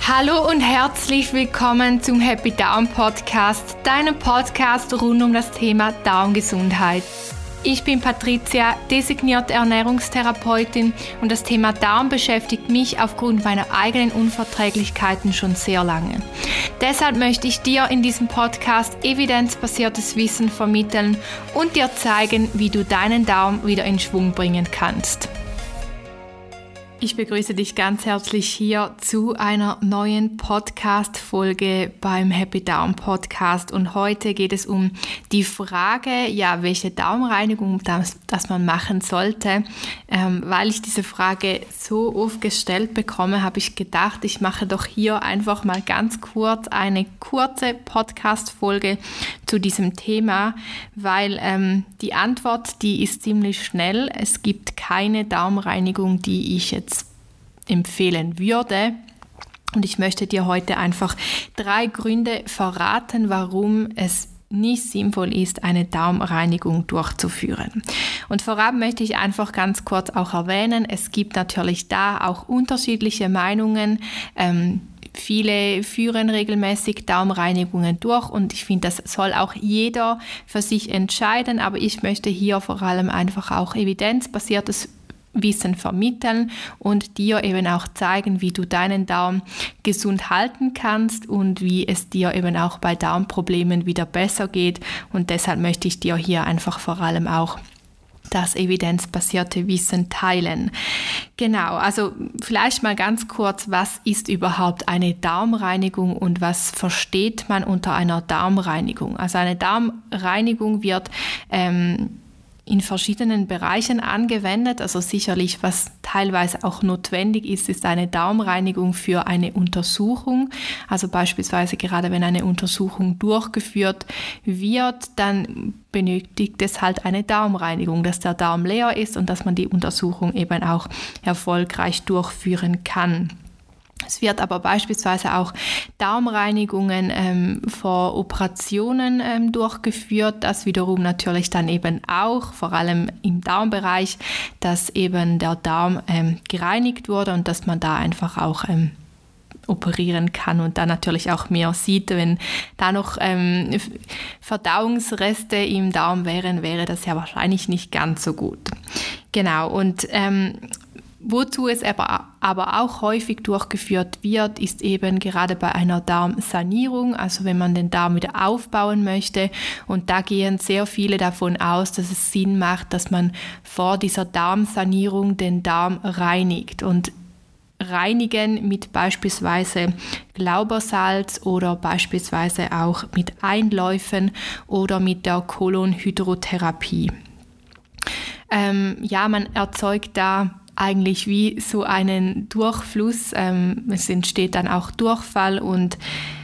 Hallo und herzlich willkommen zum Happy Darm Podcast, deinem Podcast rund um das Thema Darmgesundheit. Ich bin Patricia, designierte Ernährungstherapeutin und das Thema Darm beschäftigt mich aufgrund meiner eigenen Unverträglichkeiten schon sehr lange. Deshalb möchte ich dir in diesem Podcast evidenzbasiertes Wissen vermitteln und dir zeigen, wie du deinen Darm wieder in Schwung bringen kannst. Ich begrüße dich ganz herzlich hier zu einer neuen Podcast-Folge beim Happy Darm Podcast. Und heute geht es um die Frage, welche Darmreinigung das man machen sollte. Weil ich diese Frage so oft gestellt bekomme, habe ich gedacht, ich mache doch hier einfach mal ganz kurz eine kurze Podcast-Folge zu diesem Thema, weil die Antwort, die ist ziemlich schnell. Es gibt keine Darmreinigung, die ich jetzt empfehlen würde. Und ich möchte dir heute einfach 3 Gründe verraten, warum es nicht sinnvoll ist, eine Darmreinigung durchzuführen. Und vorab möchte ich einfach ganz kurz auch erwähnen, es gibt natürlich da auch unterschiedliche Meinungen. Viele führen regelmäßig Darmreinigungen durch und ich finde, das soll auch jeder für sich entscheiden, aber ich möchte hier vor allem einfach auch evidenzbasiertes Wissen vermitteln und dir eben auch zeigen, wie du deinen Darm gesund halten kannst und wie es dir eben auch bei Darmproblemen wieder besser geht. Und deshalb möchte ich dir hier einfach vor allem auch das evidenzbasierte Wissen teilen. Genau, also vielleicht mal ganz kurz, was ist überhaupt eine Darmreinigung und was versteht man unter einer Darmreinigung? Also eine Darmreinigung wird in verschiedenen Bereichen angewendet. Also sicherlich, was teilweise auch notwendig ist, ist eine Darmreinigung für eine Untersuchung. Also beispielsweise gerade wenn eine Untersuchung durchgeführt wird, dann benötigt es halt eine Darmreinigung, dass der Darm leer ist und dass man die Untersuchung eben auch erfolgreich durchführen kann. Es wird aber beispielsweise auch Darmreinigungen vor Operationen durchgeführt, das wiederum natürlich dann eben auch, vor allem im Darmbereich, dass eben der Darm gereinigt wurde und dass man da einfach auch operieren kann und dann natürlich auch mehr sieht. Wenn da noch Verdauungsreste im Darm wären, wäre das ja wahrscheinlich nicht ganz so gut. Genau, und wozu es aber auch häufig durchgeführt wird, ist eben gerade bei einer Darmsanierung, also wenn man den Darm wieder aufbauen möchte. Und da gehen sehr viele davon aus, dass es Sinn macht, dass man vor dieser Darmsanierung den Darm reinigt. Und reinigen mit beispielsweise Glaubersalz oder beispielsweise auch mit Einläufen oder mit der Kolonhydrotherapie. Man erzeugt da eigentlich wie so einen Durchfluss. Es entsteht dann auch Durchfall und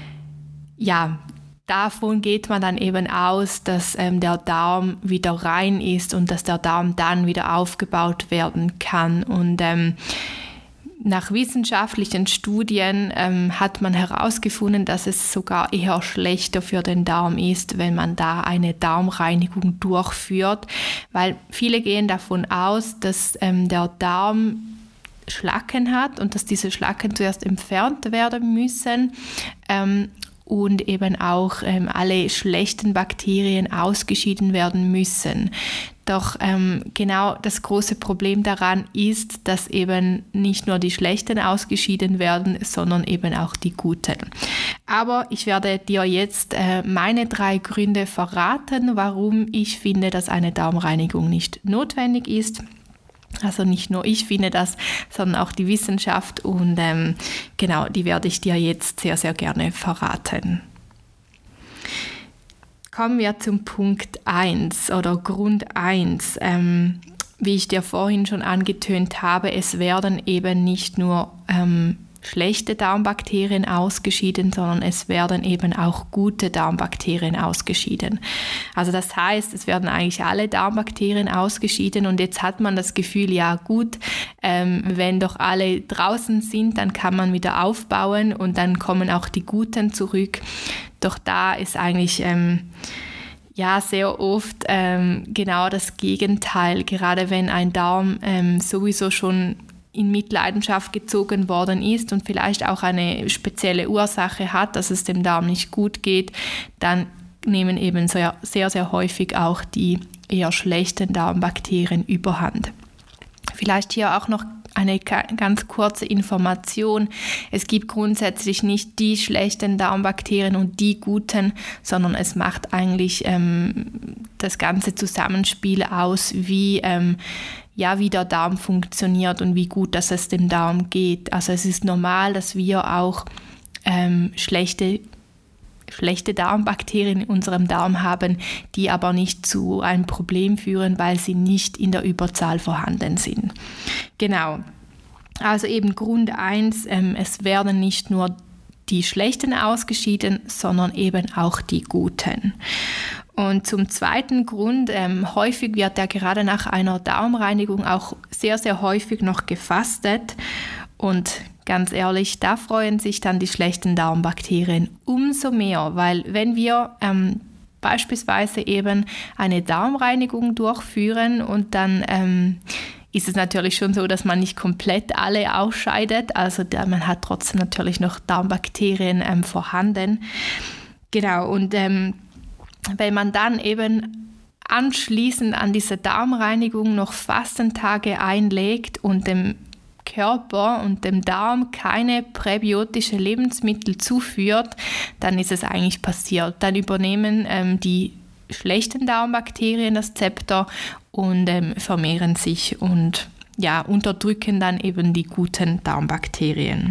davon geht man dann eben aus, dass der Darm wieder rein ist und dass der Darm dann wieder aufgebaut werden kann. Und nach wissenschaftlichen Studien hat man herausgefunden, dass es sogar eher schlechter für den Darm ist, wenn man da eine Darmreinigung durchführt, weil viele gehen davon aus, dass der Darm Schlacken hat und dass diese Schlacken zuerst entfernt werden müssen und eben auch alle schlechten Bakterien ausgeschieden werden müssen. Doch genau das große Problem daran ist, dass eben nicht nur die schlechten ausgeschieden werden, sondern eben auch die guten. Aber ich werde dir jetzt meine 3 Gründe verraten, warum ich finde, dass eine Darmreinigung nicht notwendig ist. Also nicht nur ich finde das, sondern auch die Wissenschaft und die werde ich dir jetzt sehr, sehr gerne verraten. Kommen wir zum Punkt 1 oder Grund 1. Wie ich dir vorhin schon angetönt habe, es werden eben nicht nur schlechte Darmbakterien ausgeschieden, sondern es werden eben auch gute Darmbakterien ausgeschieden. Also das heißt, es werden eigentlich alle Darmbakterien ausgeschieden und jetzt hat man das Gefühl, wenn doch alle draußen sind, dann kann man wieder aufbauen und dann kommen auch die Guten zurück. Doch da ist eigentlich sehr oft genau das Gegenteil, gerade wenn ein Darm sowieso schon in Mitleidenschaft gezogen worden ist und vielleicht auch eine spezielle Ursache hat, dass es dem Darm nicht gut geht, dann nehmen eben sehr, sehr, sehr häufig auch die eher schlechten Darmbakterien überhand. Vielleicht hier auch noch eine ganz kurze Information. Es gibt grundsätzlich nicht die schlechten Darmbakterien und die guten, sondern es macht eigentlich das ganze Zusammenspiel aus, wie der Darm funktioniert und wie gut, dass es dem Darm geht. Also es ist normal, dass wir auch schlechte Darmbakterien in unserem Darm haben, die aber nicht zu einem Problem führen, weil sie nicht in der Überzahl vorhanden sind. Genau, also eben Grund 1, es werden nicht nur die schlechten ausgeschieden, sondern eben auch die guten. Und zum zweiten Grund, häufig wird ja gerade nach einer Darmreinigung auch sehr, sehr häufig noch gefastet und ganz ehrlich, da freuen sich dann die schlechten Darmbakterien umso mehr, weil wenn wir beispielsweise eben eine Darmreinigung durchführen und dann ist es natürlich schon so, dass man nicht komplett alle ausscheidet, also man hat trotzdem natürlich noch Darmbakterien vorhanden. Genau, und wenn man dann eben anschließend an diese Darmreinigung noch Fastentage einlegt und dem Körper und dem Darm keine präbiotische Lebensmittel zuführt, dann ist es eigentlich passiert. Dann übernehmen die schlechten Darmbakterien das Zepter und vermehren sich und unterdrücken dann eben die guten Darmbakterien.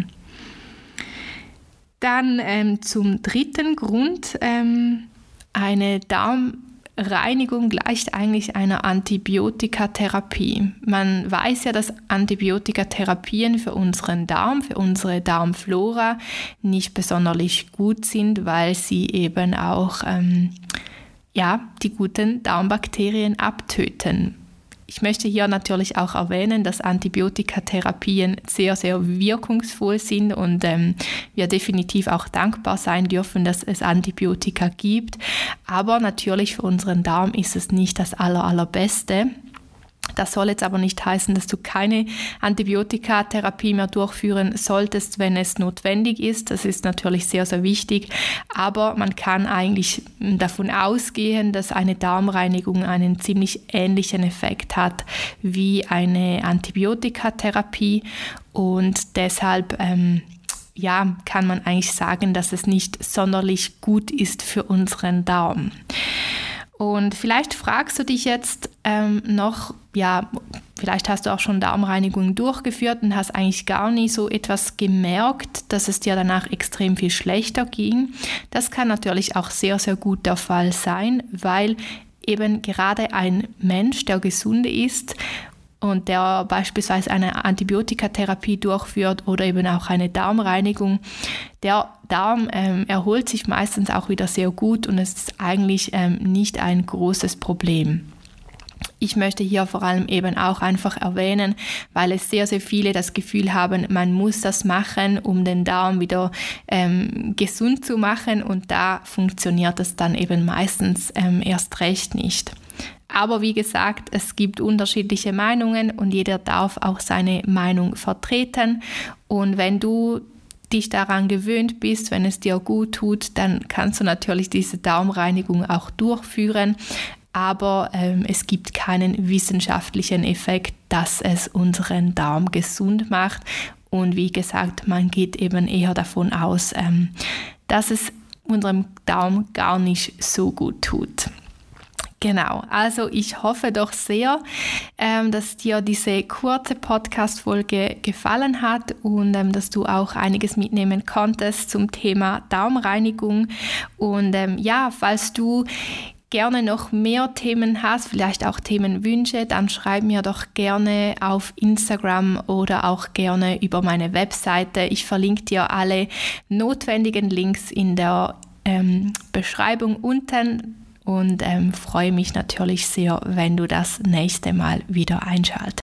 Dann zum dritten Grund, eine Darmreinigung gleicht eigentlich einer Antibiotikatherapie. Man weiß ja, dass Antibiotikatherapien für unseren Darm, für unsere Darmflora nicht besonders gut sind, weil sie eben auch die guten Darmbakterien abtöten. Ich möchte hier natürlich auch erwähnen, dass Antibiotikatherapien sehr, sehr wirkungsvoll sind und wir definitiv auch dankbar sein dürfen, dass es Antibiotika gibt. Aber natürlich für unseren Darm ist es nicht das Allerbeste. Das soll jetzt aber nicht heißen, dass du keine Antibiotikatherapie mehr durchführen solltest, wenn es notwendig ist. Das ist natürlich sehr, sehr wichtig. Aber man kann eigentlich davon ausgehen, dass eine Darmreinigung einen ziemlich ähnlichen Effekt hat wie eine Antibiotikatherapie. Und deshalb kann man eigentlich sagen, dass es nicht sonderlich gut ist für unseren Darm. Und vielleicht fragst du dich jetzt vielleicht hast du auch schon Darmreinigungen durchgeführt und hast eigentlich gar nie so etwas gemerkt, dass es dir danach extrem viel schlechter ging. Das kann natürlich auch sehr, sehr gut der Fall sein, weil eben gerade ein Mensch, der gesund ist und der beispielsweise eine Antibiotikatherapie durchführt oder eben auch eine Darmreinigung, der Darm erholt sich meistens auch wieder sehr gut und es ist eigentlich nicht ein großes Problem. Ich möchte hier vor allem eben auch einfach erwähnen, weil es sehr, sehr viele das Gefühl haben, man muss das machen, um den Darm wieder gesund zu machen und da funktioniert es dann eben meistens erst recht nicht. Aber wie gesagt, es gibt unterschiedliche Meinungen und jeder darf auch seine Meinung vertreten und wenn du dich daran gewöhnt bist, wenn es dir gut tut, dann kannst du natürlich diese Darmreinigung auch durchführen. Aber es gibt keinen wissenschaftlichen Effekt, dass es unseren Darm gesund macht. Und wie gesagt, man geht eben eher davon aus, dass es unserem Darm gar nicht so gut tut. Genau, also ich hoffe doch sehr, dass dir diese kurze Podcast-Folge gefallen hat und dass du auch einiges mitnehmen konntest zum Thema Darmreinigung. Und falls du gerne noch mehr Themen hast, vielleicht auch Themenwünsche, dann schreib mir doch gerne auf Instagram oder auch gerne über meine Webseite. Ich verlinke dir alle notwendigen Links in der Beschreibung unten und freue mich natürlich sehr, wenn du das nächste Mal wieder einschaltest.